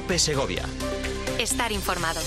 COPE Segovia. Estar informado.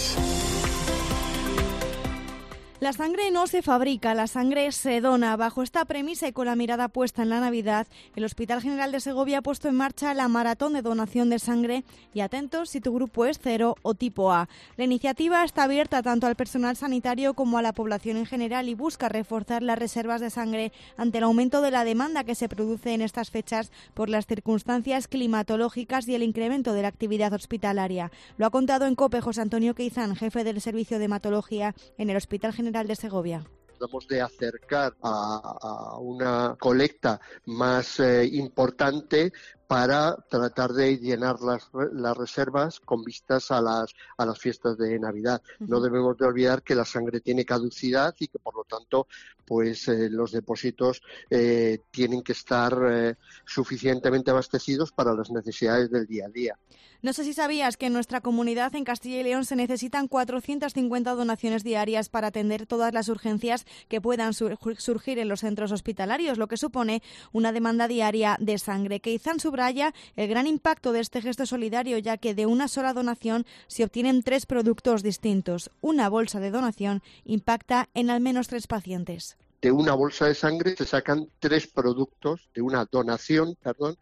La sangre no se fabrica, la sangre se dona. Bajo esta premisa y con la mirada puesta en la Navidad, el Hospital General de Segovia ha puesto en marcha la maratón de donación de sangre y atentos si tu grupo es 0 o tipo A. La iniciativa está abierta tanto al personal sanitario como a la población en general y busca reforzar las reservas de sangre ante el aumento de la demanda que se produce en estas fechas por las circunstancias climatológicas y el incremento de la actividad hospitalaria. Lo ha contado en COPE José Antonio Queizán, jefe del Servicio de Hematología en el Hospital General de Segovia. Tratamos de acercar a una colecta más importante para tratar de llenar las reservas con vistas a las fiestas de Navidad. No debemos de olvidar que la sangre tiene caducidad y que por lo tanto pues los depósitos tienen que estar suficientemente abastecidos para las necesidades del día a día. No sé si sabías que en nuestra comunidad, en Castilla y León, se necesitan 450 donaciones diarias para atender todas las urgencias que puedan surgir en los centros hospitalarios, lo que supone una demanda diaria de sangre. Queizán subraya el gran impacto de este gesto solidario, ya que de una sola donación se obtienen 3 productos distintos. Una bolsa de donación impacta en al menos 3 pacientes. De una bolsa de sangre se sacan 3 productos, de una donación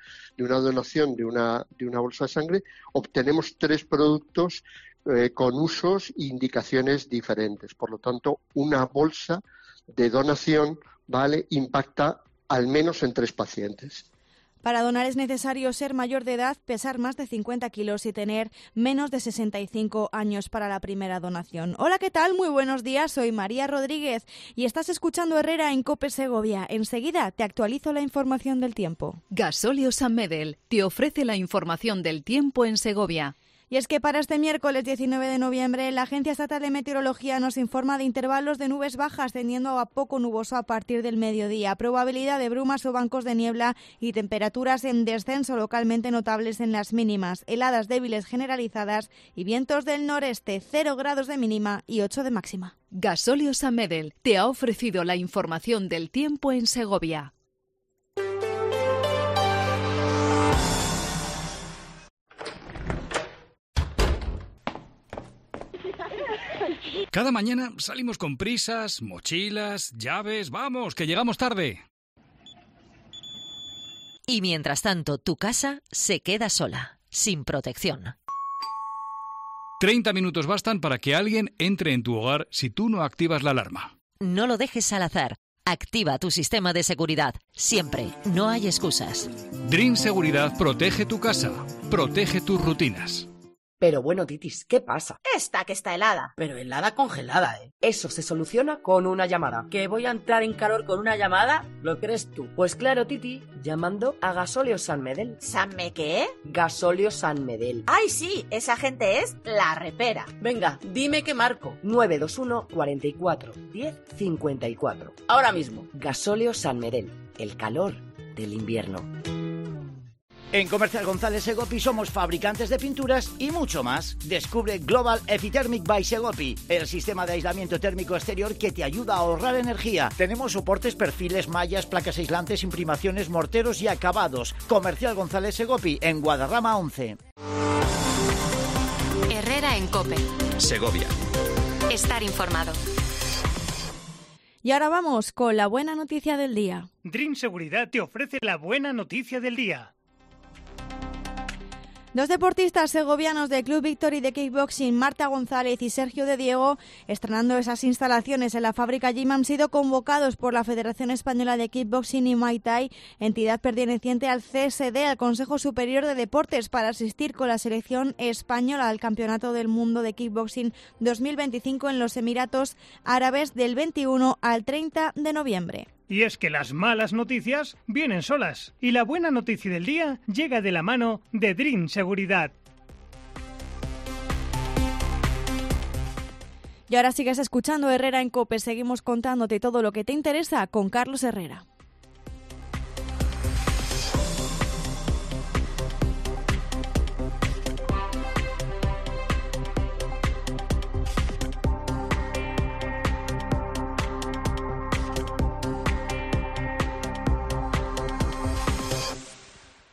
de una bolsa de sangre, obtenemos 3 productos con usos e indicaciones diferentes. Por lo tanto, una bolsa de donación, impacta al menos en 3 pacientes. Para donar es necesario ser mayor de edad, pesar más de 50 kilos y tener menos de 65 años para la primera donación. Hola, ¿qué tal? Muy buenos días, soy María Rodríguez y estás escuchando Herrera en COPE Segovia. Enseguida te actualizo la información del tiempo. Gasóleo San Medel te ofrece la información del tiempo en Segovia. Y es que para este miércoles 19 de noviembre, la Agencia Estatal de Meteorología nos informa de intervalos de nubes bajas tendiendo a poco nuboso a partir del mediodía, probabilidad de brumas o bancos de niebla y temperaturas en descenso localmente notables en las mínimas, heladas débiles generalizadas y vientos del noreste, 0 grados de mínima y 8 de máxima. Gasóleo San Medel te ha ofrecido la información del tiempo en Segovia. Cada mañana salimos con prisas, mochilas, llaves, vamos, que llegamos tarde. Y mientras tanto, tu casa se queda sola, sin protección. 30 minutos bastan para que alguien entre en tu hogar si tú no activas la alarma. No lo dejes al azar. Activa tu sistema de seguridad. Siempre. No hay excusas. Dream Seguridad protege tu casa, protege tus rutinas. Pero bueno, Titis, ¿qué pasa? Esta que está helada. Pero helada congelada, ¿eh? Eso se soluciona con una llamada. ¿Que voy a entrar en calor con una llamada? ¿Lo crees tú? Pues claro, Titi, llamando a Gasóleo San Medel. ¿Sanme qué? Gasóleo San Medel. ¡Ay, sí! Esa gente es la repera. Venga, dime que marco. 921 44 10 54. Ahora mismo. Gasóleo San Medel. El calor del invierno. En Comercial González Segopi somos fabricantes de pinturas y mucho más. Descubre Global Epithermic by Segopi, el sistema de aislamiento térmico exterior que te ayuda a ahorrar energía. Tenemos soportes, perfiles, mallas, placas aislantes, imprimaciones, morteros y acabados. Comercial González Segopi, en Guadarrama 11. Herrera en COPE Segovia. Estar informado. Y ahora vamos con la buena noticia del día. Dream Seguridad te ofrece la buena noticia del día. 2 deportistas segovianos del Club Victory de Kickboxing, Marta González y Sergio de Diego, estrenando esas instalaciones en la fábrica Gym, han sido convocados por la Federación Española de Kickboxing y Muay Thai, entidad perteneciente al CSD, al Consejo Superior de Deportes, para asistir con la selección española al Campeonato del Mundo de Kickboxing 2025 en los Emiratos Árabes del 21 al 30 de noviembre. Y es que las malas noticias vienen solas. Y la buena noticia del día llega de la mano de Dream Seguridad. Y ahora sigues escuchando Herrera en COPE. Seguimos contándote todo lo que te interesa con Carlos Herrera.